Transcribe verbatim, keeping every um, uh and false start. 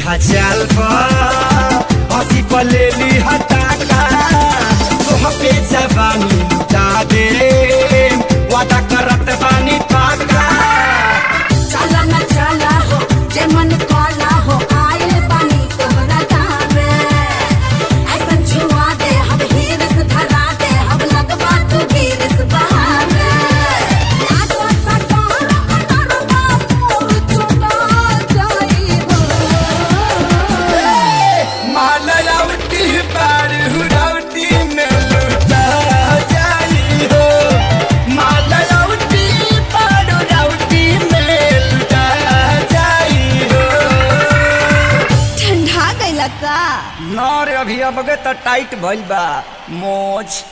हजार हसी पले ली हटाका तोह पे जवानी लुटा दे वादा करत बानी पाका चला ना चला हो जे मन काला हो आइल बानी तोहरा गावे ऐसा छुआ दे हम हीरस धरा दे हम लगवा तू गिरस बहावे आजा कटारा कटारा मोर चुका जाई हो मालयावती पार हुरावती में लुटा जाई हो मालयावती पार हुरावती में लुटा जाई हो ठंडा गइला का ना रे अभी अब तो टाइट भइल बा मोच